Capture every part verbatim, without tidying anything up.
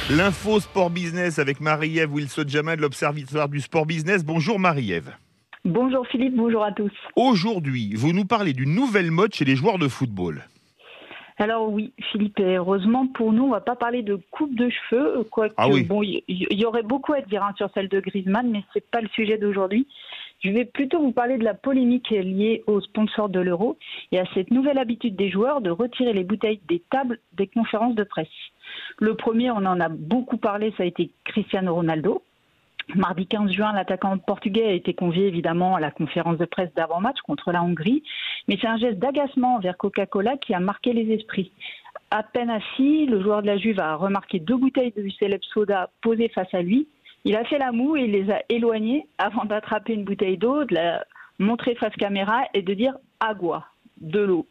L'info Sport Business avec Marie-Ève Wilson-Jamin de l'Observatoire du Sport Business. Bonjour Marie-Ève. Bonjour Philippe, bonjour à tous. Aujourd'hui, vous nous parlez d'une nouvelle mode chez les joueurs de football. Alors oui, Philippe, et heureusement pour nous, on va pas parler de coupe de cheveux, quoique Ah oui. bon, il y, y aurait beaucoup à dire hein, sur celle de Griezmann, mais c'est pas le sujet d'aujourd'hui. Je vais plutôt vous parler de la polémique liée aux sponsors de l'Euro et à cette nouvelle habitude des joueurs de retirer les bouteilles des tables des conférences de presse. Le premier, on en a beaucoup parlé, ça a été Cristiano Ronaldo. Mardi quinze juin, l'attaquant portugais a été convié évidemment à la conférence de presse d'avant-match contre la Hongrie, mais c'est un geste d'agacement envers Coca-Cola qui a marqué les esprits. À peine assis, le joueur de la Juve a remarqué deux bouteilles de célèbre soda posées face à lui. Il a fait la moue et il les a éloignées avant d'attraper une bouteille d'eau, de la montrer face caméra et de dire « agua ». De l'eau.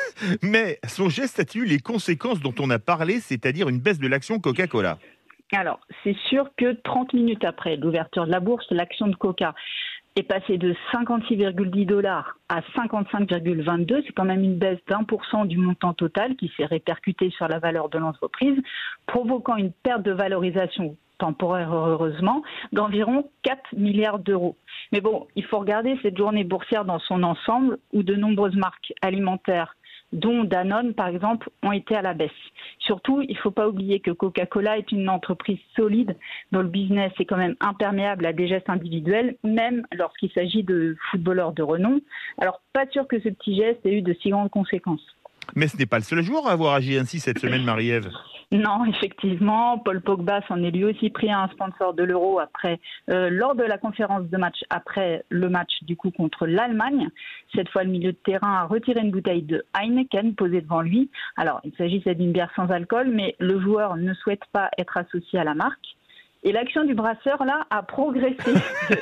Mais son geste a-t-il eu les conséquences dont on a parlé, c'est-à-dire une baisse de l'action Coca-Cola ? Alors, c'est sûr que trente minutes après l'ouverture de la bourse, l'action de Coca est passée de cinquante-six virgule dix dollars à cinquante-cinq virgule vingt-deux. C'est quand même une baisse d'un pour cent du montant total qui s'est répercuté sur la valeur de l'entreprise, provoquant une perte de valorisation temporaire, heureusement, d'environ quatre milliards d'euros. Mais bon, il faut regarder cette journée boursière dans son ensemble où de nombreuses marques alimentaires, dont Danone, par exemple, ont été à la baisse. Surtout, il ne faut pas oublier que Coca-Cola est une entreprise solide dont le business est quand même imperméable à des gestes individuels, même lorsqu'il s'agit de footballeurs de renom. Alors, pas sûr que ce petit geste ait eu de si grandes conséquences. Mais ce n'est pas le seul joueur à avoir agi ainsi cette semaine, Marie-Ève. Non, effectivement, Paul Pogba s'en est lui aussi pris à un sponsor de l'Euro après, euh, lors de la conférence de match après le match du coup contre l'Allemagne. Cette fois, le milieu de terrain a retiré une bouteille de Heineken posée devant lui. Alors, il s'agissait d'une bière sans alcool, mais le joueur ne souhaite pas être associé à la marque. Et l'action du brasseur, là, a progressé de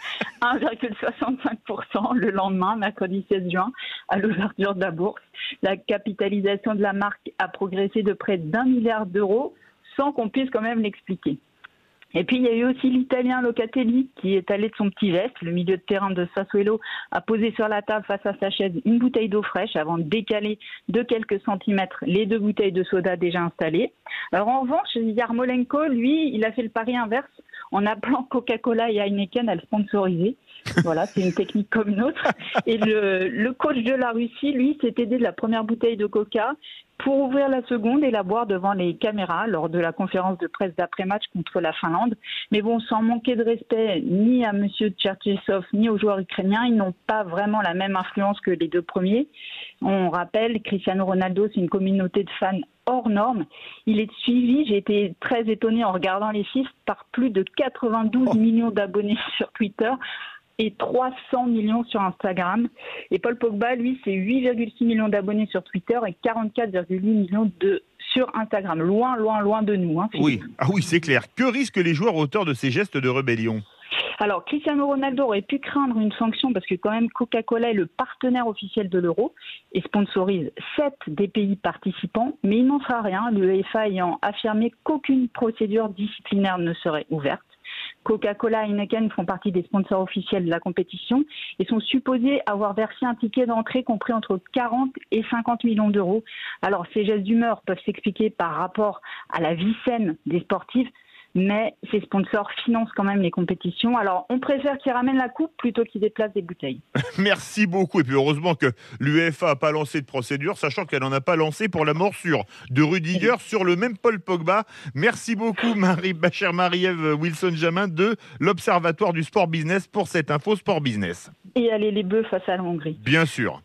un virgule soixante-cinq pour cent le lendemain, mercredi seize juin, à l'ouverture de la bourse. La capitalisation de la marque a progressé de près d'un milliard d'euros, sans qu'on puisse quand même l'expliquer. Et puis, il y a eu aussi l'Italien Locatelli qui est allé de son petit geste. Le milieu de terrain de Sassuolo a posé sur la table face à sa chaise une bouteille d'eau fraîche avant de décaler de quelques centimètres les deux bouteilles de soda déjà installées. Alors en revanche, Yarmolenko, lui, il a fait le pari inverse en appelant Coca-Cola et Heineken à le sponsoriser. Voilà, c'est une technique comme une autre. Et le, le coach de la Russie, lui, s'est aidé de la première bouteille de Coca pour ouvrir la seconde et la boire devant les caméras lors de la conférence de presse d'après-match contre la Finlande. Mais bon, sans manquer de respect ni à M. Tcherchesov ni aux joueurs ukrainiens, ils n'ont pas vraiment la même influence que les deux premiers. On rappelle, Cristiano Ronaldo, c'est une communauté de fans hors norme. Il est suivi, j'ai été très étonnée en regardant les chiffres, par plus de quatre-vingt-douze Oh. millions d'abonnés sur Twitter et trois cents millions sur Instagram. Et Paul Pogba, lui, c'est huit virgule six millions d'abonnés sur Twitter et quarante-quatre virgule huit millions de sur Instagram. Loin, loin, loin de nous. Hein, Oui, ah oui, c'est clair. Que risquent les joueurs auteurs de ces gestes de rébellion ? Alors, Cristiano Ronaldo aurait pu craindre une sanction parce que quand même Coca-Cola est le partenaire officiel de l'Euro et sponsorise sept des pays participants, mais il n'en sera rien, l'UEFA ayant affirmé qu'aucune procédure disciplinaire ne serait ouverte. Coca-Cola et Heineken font partie des sponsors officiels de la compétition et sont supposés avoir versé un ticket d'entrée compris entre quarante et cinquante millions d'euros. Alors, ces gestes d'humeur peuvent s'expliquer par rapport à la vie saine des sportifs, mais ces sponsors financent quand même les compétitions. Alors, on préfère qu'ils ramènent la coupe plutôt qu'ils déplacent des bouteilles. Merci beaucoup. Et puis heureusement que l'UEFA n'a pas lancé de procédure, sachant qu'elle n'en a pas lancé pour la morsure de Rudiger sur le même Paul Pogba. Merci beaucoup, Marie, ma chère Marie-Ève Wilson-Jamin de l'Observatoire du Sport Business pour cette info Sport Business. Et aller les bœufs face à la Hongrie. Bien sûr.